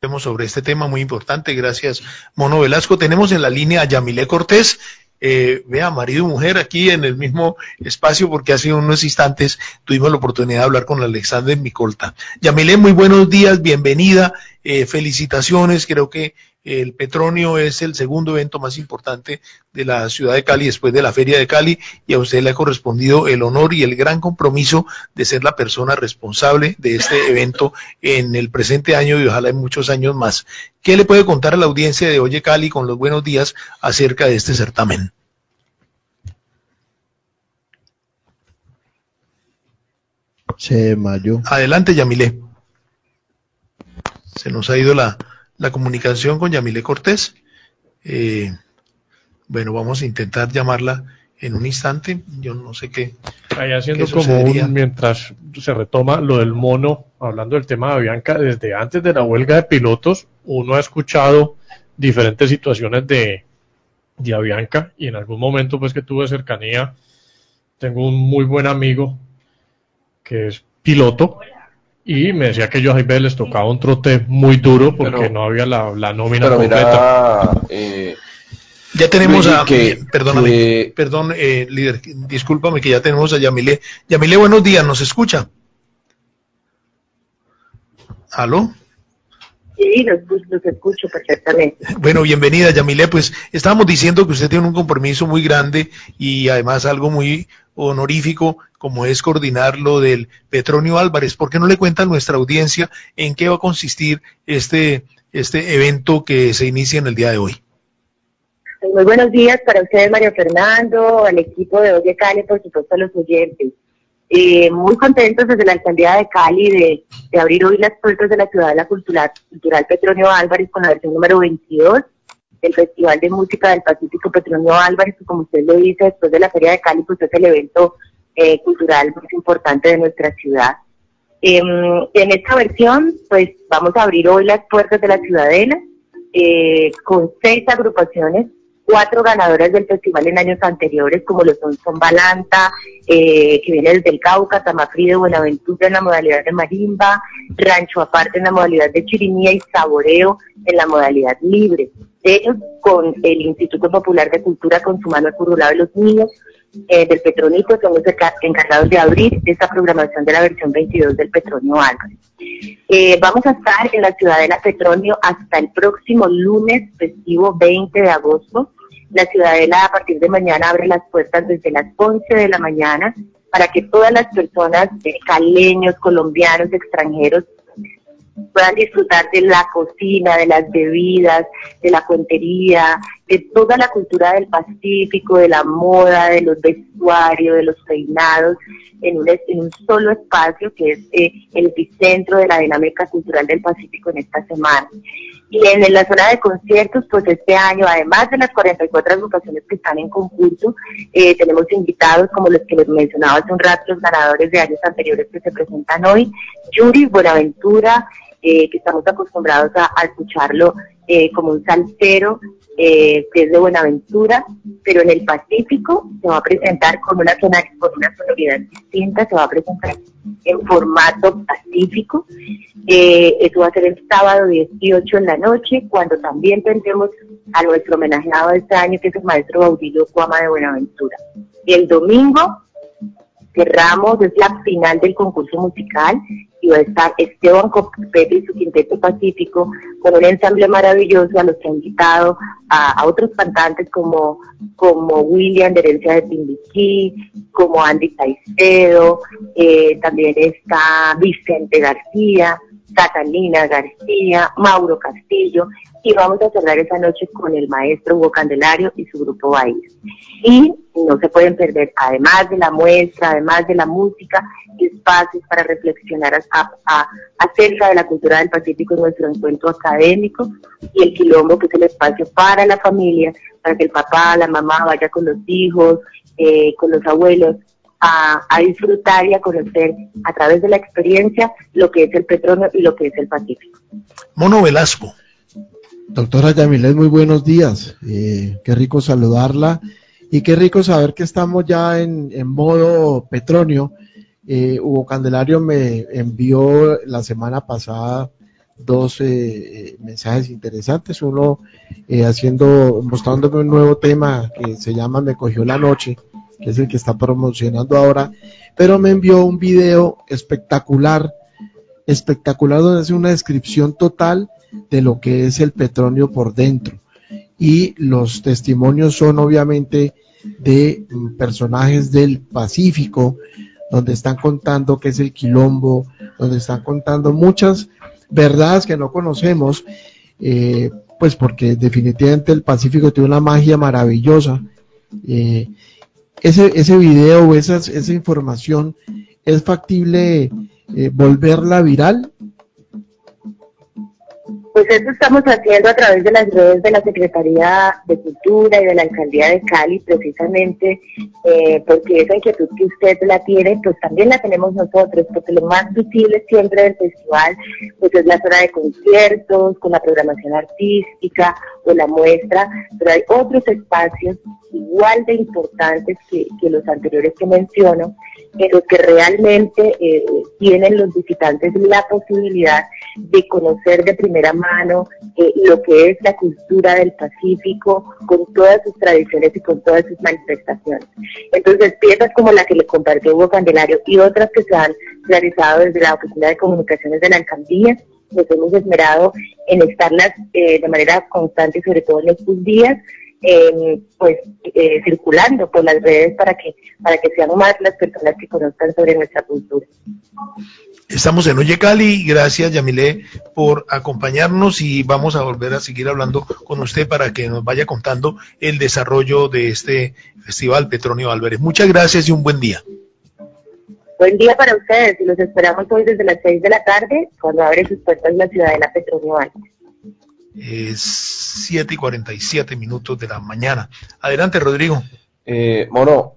sobre este tema muy importante. Gracias, Mono Velasco. Tenemos en la línea a Yamile Cortés. Vea, marido y mujer aquí en el mismo espacio, porque hace unos instantes tuvimos la oportunidad de hablar con Alexander Micolta. Yamile, muy buenos días, bienvenida, felicitaciones. Creo que el Petronio es el segundo evento más importante de la ciudad de Cali después de la Feria de Cali, y a usted le ha correspondido el honor y el gran compromiso de ser la persona responsable de este evento en el presente año y ojalá en muchos años más. ¿Qué le puede contar a la audiencia de Oye Cali con los buenos días acerca de este certamen? Mayo. Adelante, Yamile. Se nos ha ido la comunicación con Yamile Cortés. Bueno, vamos a intentar llamarla en un instante. Yo no sé qué. Ahí haciendo como mientras se retoma lo del mono, hablando del tema de Avianca, desde antes de la huelga de pilotos, uno ha escuchado diferentes situaciones de Avianca, y en algún momento pues que tuve cercanía, tengo un muy buen amigo que es piloto, y me decía que ellos a veces les tocaba un trote muy duro porque no había la nómina completa. Ya tenemos perdón, líder, discúlpame que ya tenemos a Yamile. Yamile, buenos días, ¿nos escucha? ¿Aló? Sí, los escucho perfectamente. Bueno, bienvenida, Yamile. Pues estábamos diciendo que usted tiene un compromiso muy grande y además algo muy honorífico, como es coordinar lo del Petronio Álvarez. ¿Por qué no le cuenta a nuestra audiencia en qué va a consistir este evento que se inicia en el día de hoy? Muy buenos días para ustedes, Mario Fernando, al equipo de Oye Cali, por supuesto a los oyentes. Muy contentos desde la alcaldía de Cali de abrir hoy las puertas de la Ciudadela Cultural Petronio Álvarez con la versión número 22 del Festival de Música del Pacífico Petronio Álvarez, que como usted lo dice, después de la Feria de Cali, pues es el evento cultural más importante de nuestra ciudad. En esta versión, pues vamos a abrir hoy las puertas de la Ciudadela con 6 agrupaciones, 4 ganadoras del festival en años anteriores, como lo son Balanta, que viene desde el Cauca, Tamafrí de Buenaventura en la modalidad de marimba, Rancho Aparte en la modalidad de chirimía y Saboreo en la modalidad libre. Ellos con el Instituto Popular de Cultura con su mano curulado de los niños del Petronito son los encargados de abrir esta programación de la versión 22 del Petronio Álvarez. Vamos a estar en la Ciudadela Petronio hasta el próximo lunes festivo 20 de agosto. La Ciudadela a partir de mañana abre las puertas desde las 11 de la mañana para que todas las personas, caleños, colombianos, extranjeros, puedan disfrutar de la cocina, de las bebidas, de la cuentería, de toda la cultura del Pacífico, de la moda, de los vestuarios, de los peinados, en un solo espacio que es el epicentro de la dinámica cultural del Pacífico en esta semana. Y en la zona de conciertos, pues este año, además de las 44 agrupaciones que están en concurso, tenemos invitados como los que les mencionaba hace un rato, los ganadores de años anteriores que se presentan hoy, Yuri Buenaventura, que estamos acostumbrados a escucharlo como un salsero, que es de Buenaventura, pero en el Pacífico se va a presentar con una sonoridad distinta, se va a presentar en formato pacífico. Eso va a ser el sábado 18 en la noche, cuando también tendremos a nuestro homenajeado de este año, que es el maestro Baudilio Cuama de Buenaventura. Y el domingo cerramos, es la final del concurso musical, y va a estar Esteban Copete y su Quinteto Pacífico con un ensamble maravilloso a los que ha invitado a otros cantantes como William de Herencia de Timbiquí, como Andy Caicedo, también está Vicente García, Catalina García, Mauro Castillo, y vamos a cerrar esa noche con el maestro Hugo Candelario y su grupo Baile. Y no se pueden perder, además de la muestra, además de la música, espacios para reflexionar acerca de la cultura del Pacífico en nuestro encuentro académico, y el Quilombo, que es el espacio para la familia, para que el papá, la mamá vaya con los hijos, con los abuelos, a disfrutar y a conocer a través de la experiencia lo que es el Petronio y lo que es el Pacífico. Mono Velasco. Doctora Yamile, muy buenos días. Qué rico saludarla y qué rico saber que estamos ya en modo Petronio. Hugo Candelario me envió la semana pasada dos mensajes interesantes, uno mostrándome un nuevo tema que se llama Me cogió la noche, que es el que está promocionando ahora, pero me envió un video espectacular donde hace una descripción total de lo que es el petróleo por dentro, y los testimonios son obviamente de personajes del Pacífico, donde están contando qué es el quilombo, donde están contando muchas verdades que no conocemos, pues porque definitivamente el Pacífico tiene una magia maravillosa. Ese video o esa información, ¿es factible volverla viral? Pues eso estamos haciendo a través de las redes de la Secretaría de Cultura y de la Alcaldía de Cali, precisamente porque esa inquietud que usted la tiene, pues también la tenemos nosotros, porque lo más visible siempre del festival pues es la zona de conciertos, con la programación artística o la muestra, pero hay otros espacios igual de importantes que los anteriores que menciono, en los que realmente tienen los visitantes la posibilidad de conocer de primera mano lo que es la cultura del Pacífico, con todas sus tradiciones y con todas sus manifestaciones. Entonces, piezas como la que le compartió Hugo Candelario y otras que se han realizado desde la Oficina de Comunicaciones de la Alcaldía, nos hemos esmerado en estarlas de manera constante, sobre todo en estos días, circulando por las redes para que sean más las personas que conozcan sobre nuestra cultura. Estamos en Oye Cali, gracias Yamile por acompañarnos y vamos a volver a seguir hablando con usted para que nos vaya contando el desarrollo de este Festival Petronio Álvarez. Muchas gracias y un buen día. Buen día para ustedes y los esperamos hoy desde las 6 de la tarde cuando abre sus puertas la Ciudadela Petronio Álvarez. Es 7:47 de la mañana. Adelante, Rodrigo. Mono,